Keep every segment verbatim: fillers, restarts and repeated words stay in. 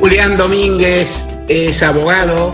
Julián Domínguez es abogado,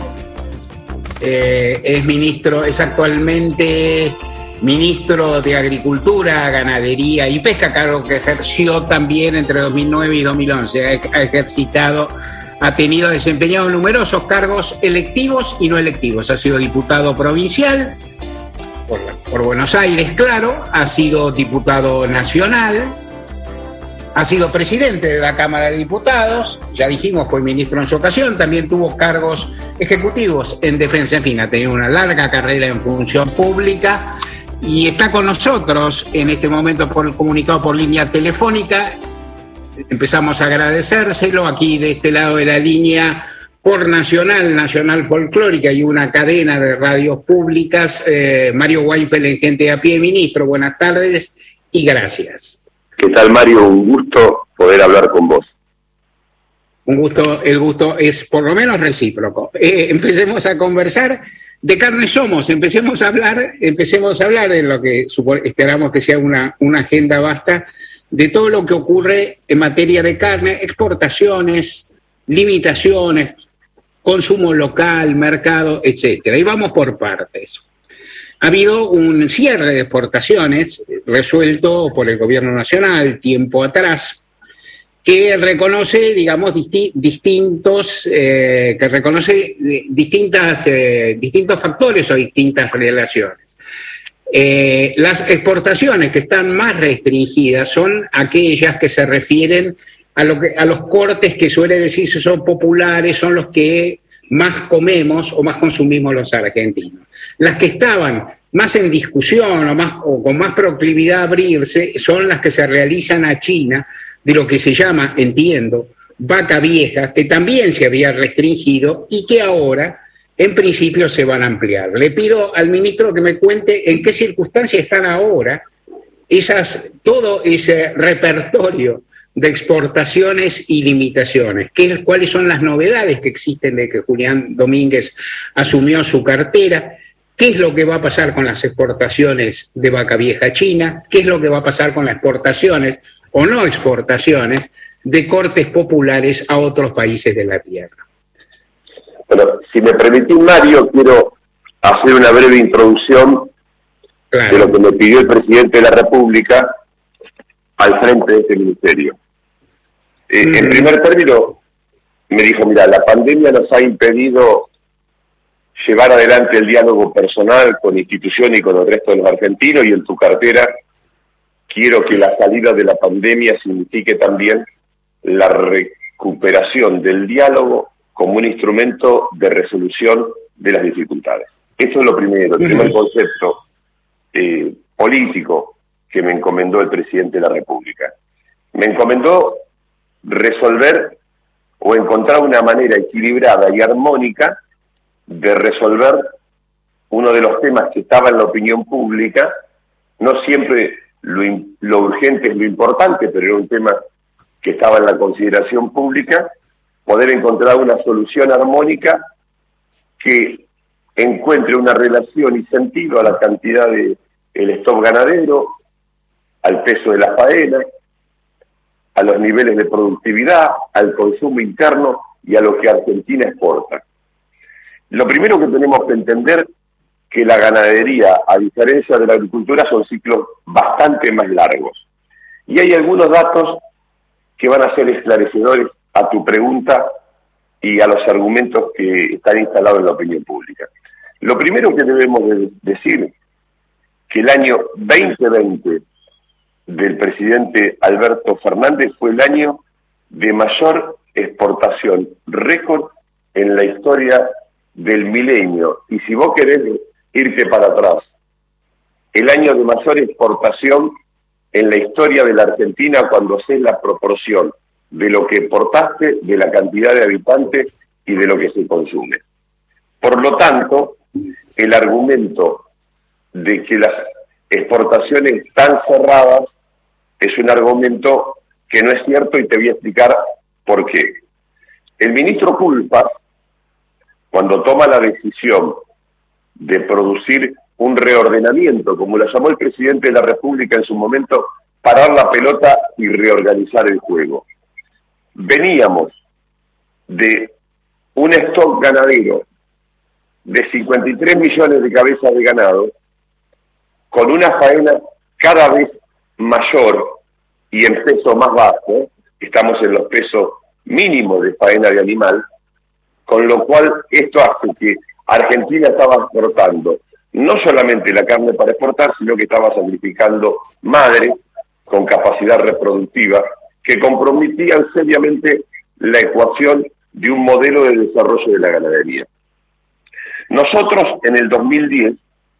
eh, es ministro, es actualmente ministro de Agricultura, Ganadería y Pesca, cargo que ejerció también entre dos mil nueve y dos mil once. Ha ejercitado, ha tenido desempeñado numerosos cargos electivos y no electivos. Ha sido diputado provincial por, por Buenos Aires, claro, ha sido diputado nacional, ha sido presidente de la Cámara de Diputados, ya dijimos, fue ministro en su ocasión, también tuvo cargos ejecutivos en defensa, en fin, ha tenido una larga carrera en función pública y está con nosotros en este momento por el comunicado por línea telefónica. Empezamos a agradecérselo aquí de este lado de la línea por Nacional, Nacional Folclórica y una cadena de radios públicas, eh, Mario Weinfeld en Gente de a Pie. Ministro, buenas tardes y gracias. ¿Qué tal, Mario? Un gusto poder hablar con vos. Un gusto, el gusto es por lo menos recíproco. Eh, empecemos a conversar. De carne somos, empecemos a hablar, empecemos a hablar en lo que esperamos que sea una, una agenda vasta de todo lo que ocurre en materia de carne, exportaciones, limitaciones, consumo local, mercado, etcétera. Y vamos por partes. Ha habido un cierre de exportaciones resuelto por el Gobierno Nacional tiempo atrás, que reconoce, digamos, disti- distintos, eh, que reconoce distintas, eh, distintos factores o distintas relaciones. Eh, las exportaciones que están más restringidas son aquellas que se refieren a, lo que, a los cortes que suele decirse son populares, son los que más comemos o más consumimos los argentinos. Las que estaban más en discusión o, más, o con más proclividad a abrirse son las que se realizan a China, de lo que se llama, entiendo, vaca vieja, que también se había restringido y que ahora, en principio, se van a ampliar. Le pido al ministro que me cuente en qué circunstancias están ahora esas, todo ese repertorio de exportaciones y limitaciones. ¿Qué, ¿Cuáles son las novedades que existen de que Julián Domínguez asumió su cartera? ¿Qué es lo que va a pasar con las exportaciones de vaca vieja a China? ¿Qué es lo que va a pasar con las exportaciones o no exportaciones de cortes populares a otros países de la tierra? Bueno, si me permitís, Mario, quiero hacer una breve introducción claro. de lo que me pidió el presidente de la República al frente de este ministerio. Eh, mm. En primer término, me dijo, mira, la pandemia nos ha impedido llevar adelante el diálogo personal con instituciones y con el resto de los argentinos, y en tu cartera quiero que la salida de la pandemia signifique también la recuperación del diálogo como un instrumento de resolución de las dificultades. Eso es lo primero, el primer concepto eh, político que me encomendó el presidente de la República. Me encomendó resolver o encontrar una manera equilibrada y armónica de resolver uno de los temas que estaba en la opinión pública. No siempre lo, lo urgente es lo importante, pero era un tema que estaba en la consideración pública, poder encontrar una solución armónica que encuentre una relación y sentido a la cantidad de el stock ganadero, al peso de la faena, a los niveles de productividad, al consumo interno y a lo que Argentina exporta. Lo primero que tenemos que entender que la ganadería, a diferencia de la agricultura, son ciclos bastante más largos. Y hay algunos datos que van a ser esclarecedores a tu pregunta y a los argumentos que están instalados en la opinión pública. Lo primero que debemos de decir que el año veinte veinte del presidente Alberto Fernández fue el año de mayor exportación récord en la historia del milenio. Y si vos querés irte para atrás, el año de mayor exportación en la historia de la Argentina cuando haces la proporción de lo que exportaste, de la cantidad de habitantes y de lo que se consume. Por lo tanto, el argumento de que las exportaciones están cerradas es un argumento que no es cierto y te voy a explicar por qué. El ministro Culfas, cuando toma la decisión de producir un reordenamiento, como lo llamó el presidente de la República en su momento, parar la pelota y reorganizar el juego. Veníamos de un stock ganadero de cincuenta y tres millones de cabezas de ganado, con una faena cada vez mayor y en peso más bajo, estamos en los pesos mínimos de faena de animal, con lo cual esto hace que Argentina estaba exportando no solamente la carne para exportar, sino que estaba sacrificando madres con capacidad reproductiva que comprometían seriamente la ecuación de un modelo de desarrollo de la ganadería. Nosotros en el dos mil diez,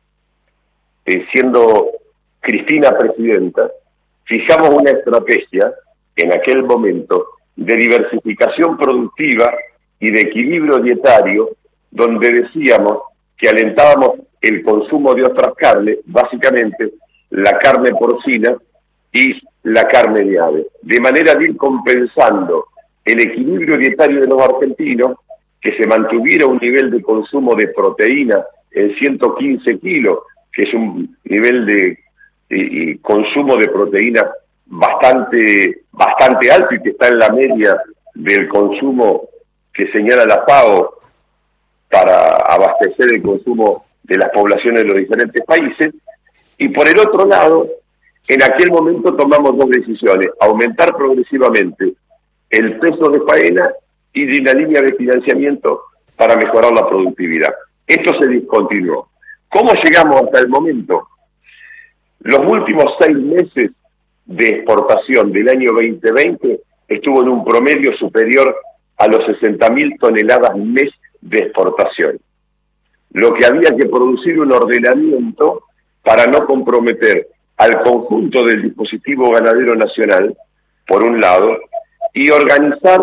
eh, siendo Cristina presidenta, fijamos una estrategia en aquel momento de diversificación productiva y de equilibrio dietario, donde decíamos que alentábamos el consumo de otras carnes, básicamente la carne porcina y la carne de ave, de manera de ir compensando el equilibrio dietario de los argentinos, que se mantuviera un nivel de consumo de proteína en ciento quince kilos, que es un nivel de eh, consumo de proteína bastante, bastante alto y que está en la media del consumo que señala la FAO para abastecer el consumo de las poblaciones de los diferentes países. Y por el otro lado, en aquel momento tomamos dos decisiones: aumentar progresivamente el peso de faena y de una línea de financiamiento para mejorar la productividad. Esto se discontinuó. ¿Cómo llegamos hasta el momento? Los últimos seis meses de exportación del año veinte veinte estuvo en un promedio superior a los sesenta mil toneladas mes de exportación. Lo que había que producir un ordenamiento para no comprometer al conjunto del dispositivo ganadero nacional, por un lado, y organizar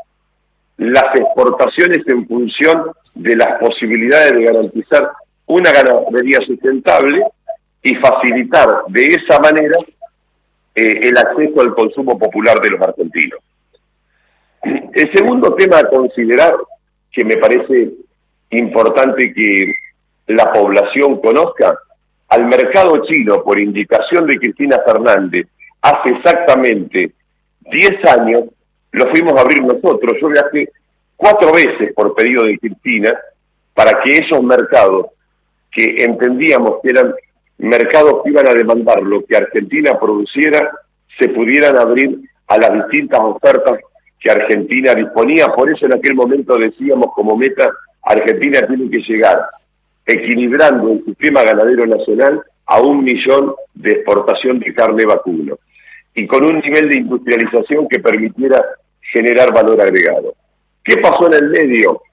las exportaciones en función de las posibilidades de garantizar una ganadería sustentable y facilitar de esa manera eh, el acceso al consumo popular de los argentinos. El segundo tema a considerar, que me parece importante que la población conozca, al mercado chino, por indicación de Cristina Fernández, hace exactamente diez años, lo fuimos a abrir nosotros. Yo viajé cuatro veces por pedido de Cristina para que esos mercados, que entendíamos que eran mercados que iban a demandar lo que Argentina produciera, se pudieran abrir a las distintas ofertas que Argentina disponía. Por eso en aquel momento decíamos como meta, Argentina tiene que llegar equilibrando el sistema ganadero nacional a un millón de exportación de carne vacuno y con un nivel de industrialización que permitiera generar valor agregado. ¿Qué pasó en el medio?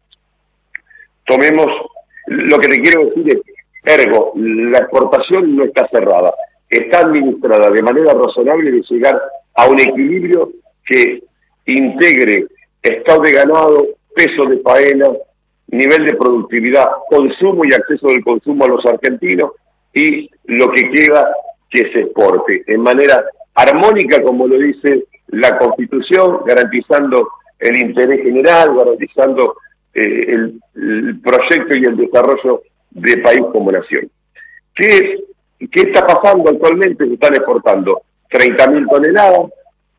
Tomemos, lo que te quiero decir es, ergo, la exportación no está cerrada, está administrada de manera razonable de llegar a un equilibrio que integre stock de ganado, peso de faena, nivel de productividad, consumo y acceso del consumo a los argentinos y lo que queda que se exporte en manera armónica, como lo dice la Constitución, garantizando el interés general, garantizando eh, el, el proyecto y el desarrollo de país como nación. ¿Qué, qué está pasando actualmente? Se están exportando treinta mil toneladas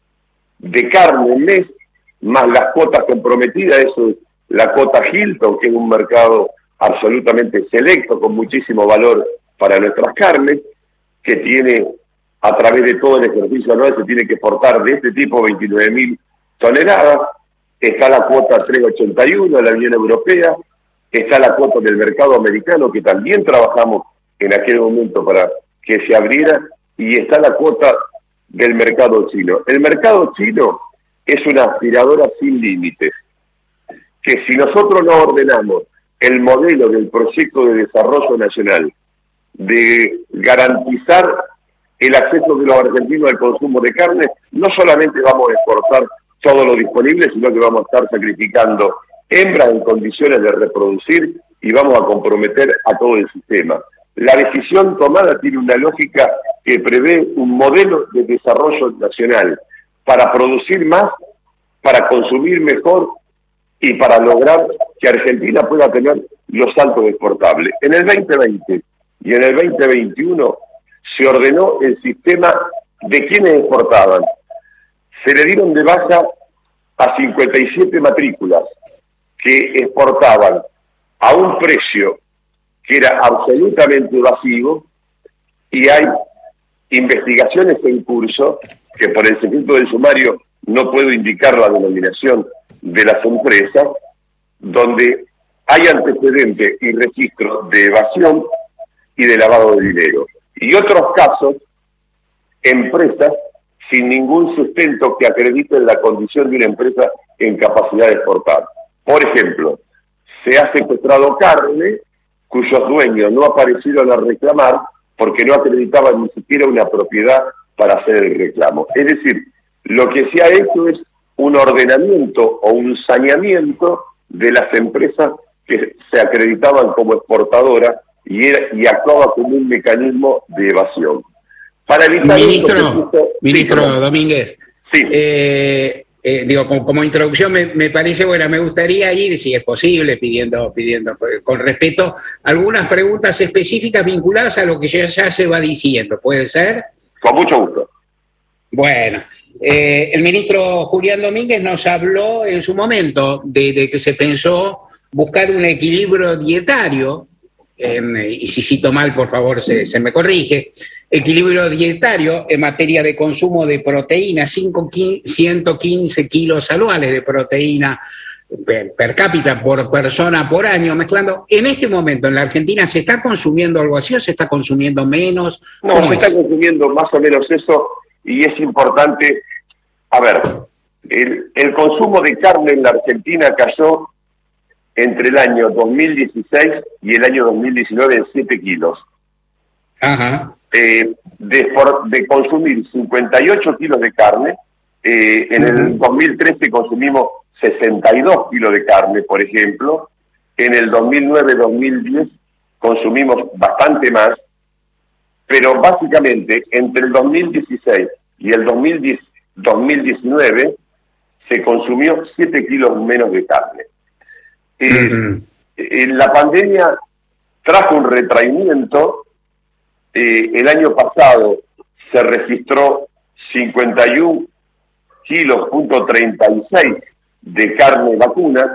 de carne en mes, más las cuotas comprometidas, eso es la cuota Hilton, que es un mercado absolutamente selecto, con muchísimo valor para nuestras carnes, que tiene, a través de todo el ejercicio anual, se tiene que exportar de este tipo veintinueve mil toneladas. Está la cuota trescientos ochenta y uno de la Unión Europea, está la cuota del mercado americano, que también trabajamos en aquel momento para que se abriera, y está la cuota del mercado chino. El mercado chino es una aspiradora sin límites, que si nosotros no ordenamos el modelo del proyecto de desarrollo nacional, de garantizar el acceso de los argentinos al consumo de carne, no solamente vamos a exportar todo lo disponible, sino que vamos a estar sacrificando hembras en condiciones de reproducir y vamos a comprometer a todo el sistema. La decisión tomada tiene una lógica que prevé un modelo de desarrollo nacional para producir más, para consumir mejor y para lograr que Argentina pueda tener los saltos exportables. En el veinte veinte y en el veinte veintiuno se ordenó el sistema de quienes exportaban. Se le dieron de baja a cincuenta y siete matrículas que exportaban a un precio que era absolutamente evasivo, y hay investigaciones en curso, que por el secreto del sumario no puedo indicar la denominación de las empresas, donde hay antecedentes y registros de evasión y de lavado de dinero. Y otros casos, empresas sin ningún sustento que acredite la condición de una empresa en capacidad de exportar. Por ejemplo, se ha secuestrado carne cuyos dueños no aparecieron a reclamar porque no acreditaban ni siquiera una propiedad para hacer el reclamo. Es decir, lo que se ha hecho es un ordenamiento o un saneamiento de las empresas que se acreditaban como exportadoras y, era, y actuaba como un mecanismo de evasión. Para evitar ministro, esto, que ministro sí, Domínguez, sí. Eh, eh, digo, como, como introducción me, me parece buena, me gustaría ir, si es posible, pidiendo, pidiendo con respeto, algunas preguntas específicas vinculadas a lo que ya, ya se va diciendo, ¿puede ser? Con mucho gusto. Bueno, eh, el ministro Julián Domínguez nos habló en su momento de, de que se pensó buscar un equilibrio dietario, en, y si cito mal, por favor, se, se me corrige, equilibrio dietario en materia de consumo de proteína, ciento quince kilos anuales de proteína per, per cápita por persona por año, mezclando. En este momento en la Argentina, ¿se está consumiendo algo así o se está consumiendo menos? No, se está consumiendo más o menos eso, y es importante. A ver, el, el consumo de carne en la Argentina cayó entre el año dos mil dieciséis y el año dos mil diecinueve en siete kilos. Ajá. Eh, de, por, de consumir cincuenta y ocho kilos de carne, eh, en uh-huh. el dos mil trece consumimos sesenta y dos kilos de carne, por ejemplo. En el dos mil nueve dos mil diez consumimos bastante más, pero básicamente entre el dos mil dieciséis y el dos mil diez, dos mil diecinueve se consumió siete kilos menos de carne. Eh, uh-huh. eh, la pandemia trajo un retraimiento. Eh, el año pasado se registró cincuenta y uno kilos punto treinta y seis de carne vacuna.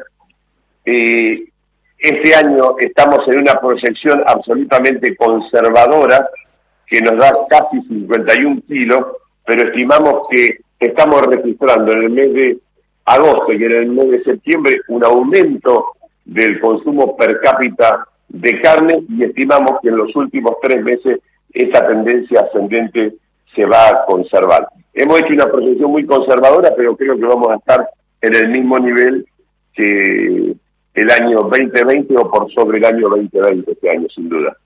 Eh, este año estamos en una proyección absolutamente conservadora que nos da casi cincuenta y uno kilos, pero estimamos que estamos registrando en el mes de agosto y en el mes de septiembre un aumento del consumo per cápita de carne, y estimamos que en los últimos tres meses esa tendencia ascendente se va a conservar. Hemos hecho una proyección muy conservadora, pero creo que vamos a estar en el mismo nivel que el año veinte veinte o por sobre el año veinte veinte este año, sin duda.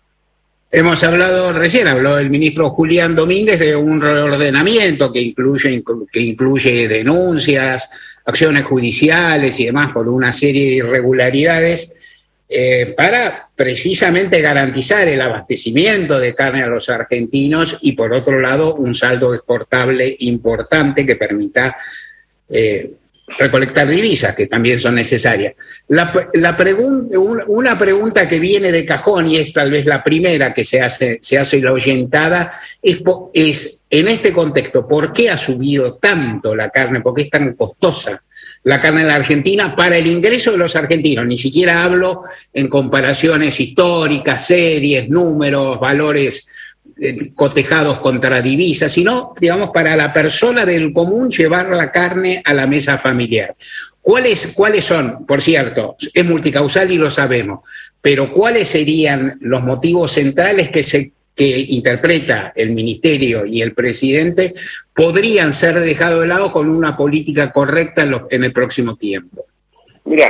Hemos hablado, recién habló el ministro Julián Domínguez de un reordenamiento que incluye, que incluye denuncias, acciones judiciales y demás por una serie de irregularidades eh, para precisamente garantizar el abastecimiento de carne a los argentinos y, por otro lado, un saldo exportable importante que permita eh, recolectar divisas, que también son necesarias. La, la pregun- una pregunta que viene de cajón, y es tal vez la primera que se hace, se hace la oyentada, es, es, en este contexto, ¿por qué ha subido tanto la carne? ¿Por qué es tan costosa la carne en la Argentina para el ingreso de los argentinos? Ni siquiera hablo en comparaciones históricas, series, números, valores eh, cotejados contra divisas, sino, digamos, para la persona del común llevar la carne a la mesa familiar. ¿Cuáles, cuáles son? Por cierto, es multicausal y lo sabemos, pero ¿cuáles serían los motivos centrales que se que interpreta el Ministerio y el Presidente podrían ser dejados de lado con una política correcta en, lo, en el próximo tiempo? Mira,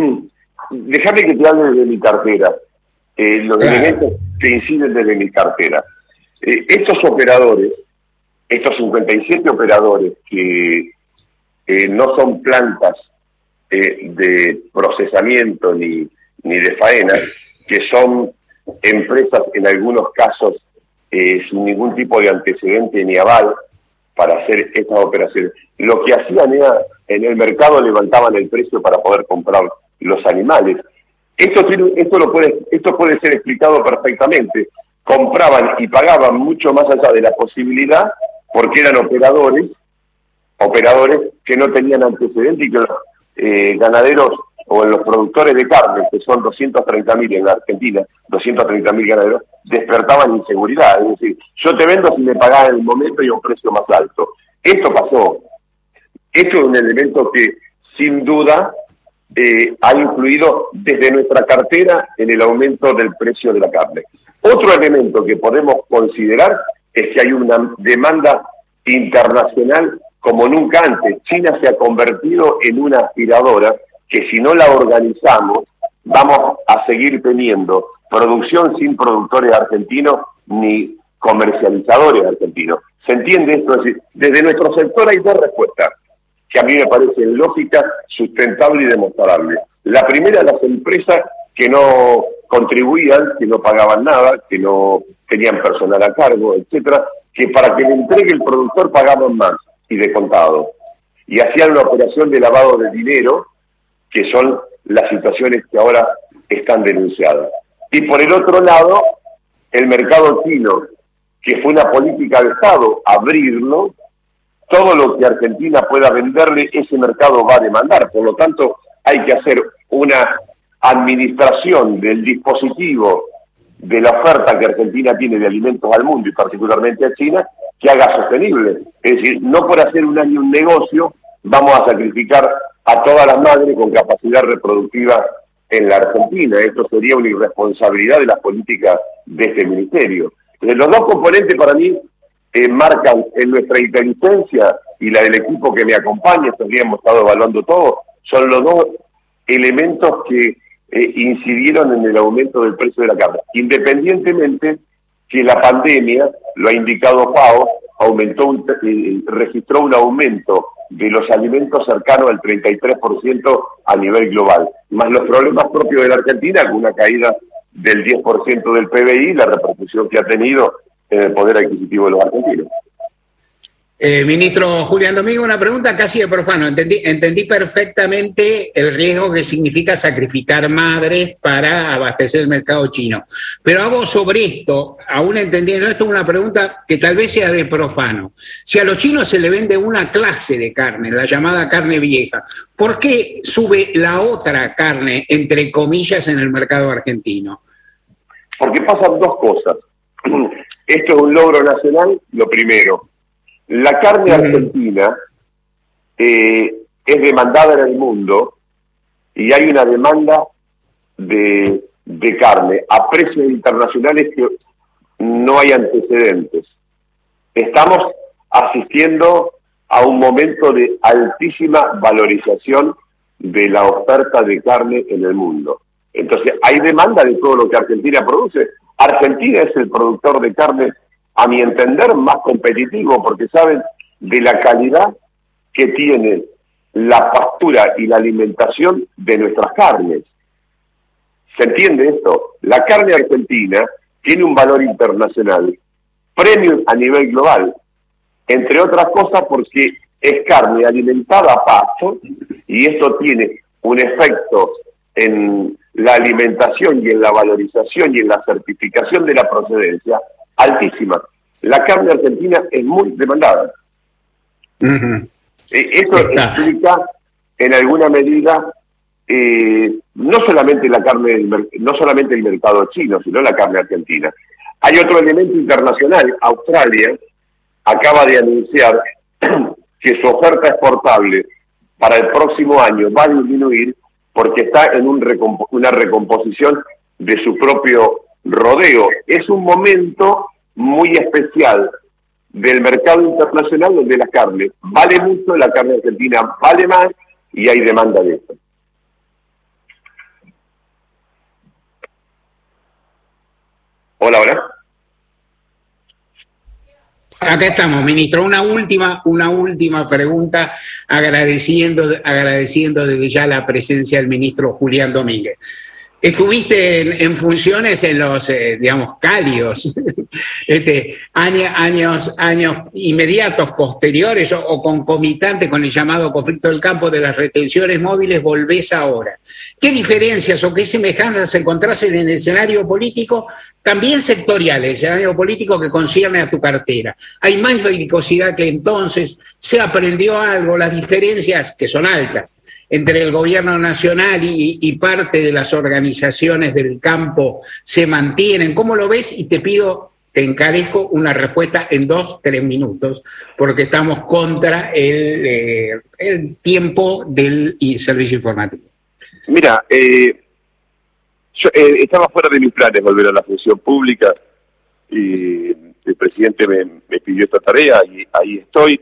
déjame que te hable desde mi cartera, eh, los claro. elementos que inciden desde mi cartera. Eh, estos operadores, estos cincuenta y siete operadores que eh, no son plantas eh, de procesamiento ni, ni de faena, que son empresas en algunos casos eh, sin ningún tipo de antecedente ni aval para hacer estas operaciones. Lo que hacían era, en el mercado levantaban el precio para poder comprar los animales. Esto, tiene, esto, lo puede, esto puede ser explicado perfectamente. Compraban y pagaban mucho más allá de la posibilidad porque eran operadores, operadores que no tenían antecedentes y que los eh, ganaderos o en los productores de carne, que son doscientos treinta mil en la Argentina, doscientos treinta mil ganaderos, despertaban inseguridad. Es decir, yo te vendo si me pagás en el momento y a un precio más alto. Esto pasó. Esto es un elemento que, sin duda, eh, ha influido desde nuestra cartera en el aumento del precio de la carne. Otro elemento que podemos considerar es que hay una demanda internacional como nunca antes. China se ha convertido en una aspiradora que, si no la organizamos, vamos a seguir teniendo producción sin productores argentinos ni comercializadores argentinos. ¿Se entiende esto? Es decir, desde nuestro sector hay dos respuestas que a mí me parecen lógicas, sustentables y demostrables. La primera, las empresas que no contribuían, que no pagaban nada, que no tenían personal a cargo, etcétera, que para que le entregue el productor pagaban más y de contado. Y hacían una operación de lavado de dinero, que son las situaciones que ahora están denunciadas. Y por el otro lado, el mercado chino, que fue una política de Estado, abrirlo, todo lo que Argentina pueda venderle, ese mercado va a demandar. Por lo tanto, hay que hacer una administración del dispositivo de la oferta que Argentina tiene de alimentos al mundo y particularmente a China, que haga sostenible. Es decir, no por hacer un año un negocio vamos a sacrificar a todas las madres con capacidad reproductiva en la Argentina. Esto sería una irresponsabilidad de las políticas de este ministerio. Entonces, los dos componentes para mí eh, marcan en nuestra inteligencia y la del equipo que me acompaña, estos días hemos estado evaluando todo, son los dos elementos que eh, incidieron en el aumento del precio de la carne. Independientemente que la pandemia, lo ha indicado FAO, aumentó un, eh, registró un aumento de los alimentos cercanos al treinta y tres por ciento a nivel global, más los problemas propios de la Argentina, con una caída del diez por ciento del P B I, la repercusión que ha tenido en el poder adquisitivo de los argentinos. Eh, ministro Julián Domínguez, una pregunta casi de profano. Entendí, entendí perfectamente el riesgo que significa sacrificar madres para abastecer el mercado chino. Pero hago sobre esto, aún entendiendo esto, una pregunta que tal vez sea de profano. Si a los chinos se le vende una clase de carne, la llamada carne vieja, ¿por qué sube la otra carne, entre comillas, en el mercado argentino? Porque pasan dos cosas. Esto es un logro nacional, lo primero. La carne argentina eh, es demandada en el mundo y hay una demanda de, de carne a precios internacionales que no hay antecedentes. Estamos asistiendo a un momento de altísima valorización de la oferta de carne en el mundo. Entonces, hay demanda de todo lo que Argentina produce. Argentina es el productor de carne, a mi entender, más competitivo, porque saben de la calidad que tiene la pastura y la alimentación de nuestras carnes. ¿Se entiende esto? La carne argentina tiene un valor internacional, premium a nivel global, entre otras cosas porque es carne alimentada a pasto, y esto tiene un efecto en la alimentación y en la valorización y en la certificación de la procedencia altísima. La carne argentina es muy demandada. Uh-huh. Esto Está. explica en alguna medida eh, no solamente la carne del, no solamente el mercado chino, sino la carne argentina. Hay otro elemento internacional. Australia acaba de anunciar que su oferta exportable para el próximo año va a disminuir porque está en un recomp- una recomposición de su propio rodeo. Es un momento muy especial del mercado internacional donde la carne vale mucho, la carne argentina vale más y hay demanda de esto. Hola, hola. Acá estamos, ministro. Una última, una última pregunta, agradeciendo, agradeciendo desde ya la presencia del ministro Julián Domínguez. Estuviste en, en funciones en los, eh, digamos, cálidos, este, años, años, años inmediatos, posteriores o, o concomitantes con el llamado conflicto del campo de las retenciones móviles, volvés ahora. ¿Qué diferencias o qué semejanzas encontrás en el escenario político también sectoriales, escenario político que concierne a tu cartera. Hay más belicosidad que entonces, se aprendió algo, las diferencias, que son altas, entre el gobierno nacional y, y parte de las organizaciones del campo se mantienen. ¿Cómo lo ves? Y te pido, te encarezco una respuesta en dos, tres minutos, porque estamos contra el, eh, el tiempo del servicio informativo. Mira, eh... Yo, eh, estaba fuera de mis planes volver a la función pública y el presidente me, me pidió esta tarea y ahí estoy.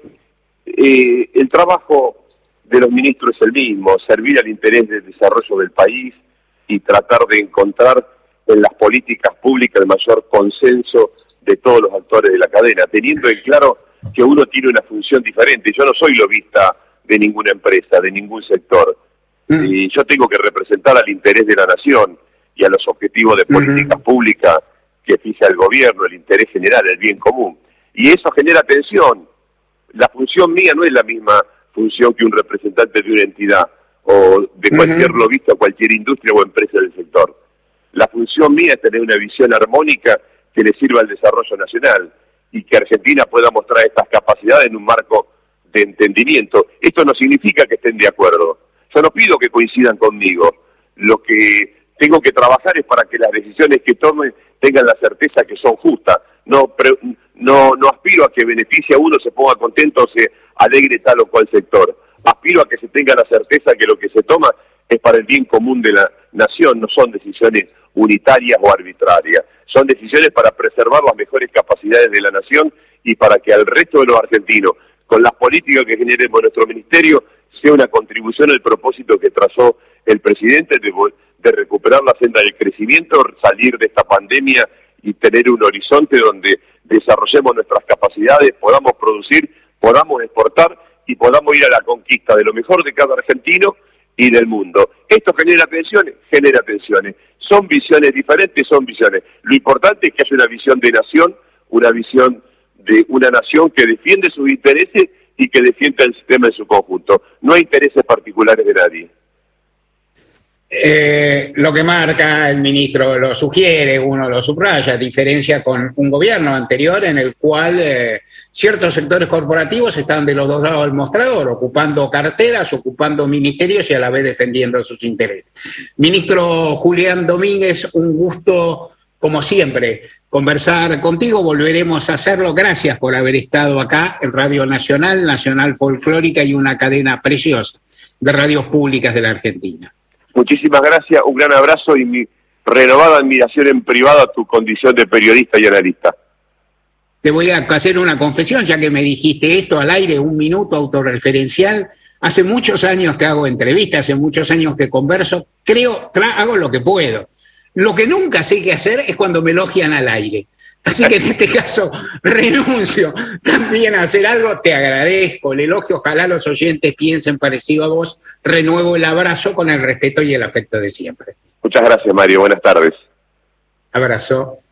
Eh, el trabajo de los ministros es el mismo, servir al interés del desarrollo del país y tratar de encontrar en las políticas públicas el mayor consenso de todos los actores de la cadena, teniendo en claro que uno tiene una función diferente. Yo no soy lobista de ninguna empresa, de ningún sector, mm. y yo tengo que representar al interés de la nación y a los objetivos de políticas uh-huh. públicas que fija el gobierno, el interés general, el bien común. Y eso genera tensión. La función mía no es la misma función que un representante de una entidad o de cualquier uh-huh. lobista, cualquier industria o empresa del sector. La función mía es tener una visión armónica que le sirva al desarrollo nacional y que Argentina pueda mostrar estas capacidades en un marco de entendimiento. Esto no significa que estén de acuerdo. Yo no pido que coincidan conmigo. Lo que tengo que trabajar es para que las decisiones que tomen tengan la certeza que son justas. No, pre, no, no aspiro a que beneficie a uno, se ponga contento o se alegre tal o cual sector. Aspiro a que se tenga la certeza que lo que se toma es para el bien común de la nación, no son decisiones unitarias o arbitrarias. Son decisiones para preservar las mejores capacidades de la nación y para que al resto de los argentinos, con las políticas que generemos en nuestro ministerio, sea una contribución al propósito que trazó el presidente de de recuperar la senda del crecimiento, salir de esta pandemia y tener un horizonte donde desarrollemos nuestras capacidades, podamos producir, podamos exportar y podamos ir a la conquista de lo mejor de cada argentino y del mundo. ¿Esto genera tensiones? Genera tensiones. Son visiones diferentes, son visiones. Lo importante es que haya una visión de nación, una visión de una nación que defiende sus intereses y que defienda el sistema en su conjunto. No hay intereses particulares de nadie. Eh, lo que marca el ministro lo sugiere, uno lo subraya, a diferencia con un gobierno anterior en el cual eh, ciertos sectores corporativos están de los dos lados del mostrador, ocupando carteras, ocupando ministerios y a la vez defendiendo sus intereses. Ministro Julián Domínguez, un gusto como siempre conversar contigo, volveremos a hacerlo. Gracias por haber estado acá en Radio Nacional, Nacional Folclórica y una cadena preciosa de radios públicas de la Argentina. Muchísimas gracias, un gran abrazo y mi renovada admiración en privado a tu condición de periodista y analista. Te voy a hacer una confesión, ya que me dijiste esto al aire, un minuto autorreferencial. Hace muchos años que hago entrevistas, hace muchos años que converso, creo, hago lo que puedo. Lo que nunca sé qué hacer es cuando me elogian al aire. Así que en este caso renuncio también a hacer algo, te agradezco el elogio, ojalá los oyentes piensen parecido a vos, renuevo el abrazo con el respeto y el afecto de siempre. Muchas gracias, Mario, buenas tardes. Abrazo.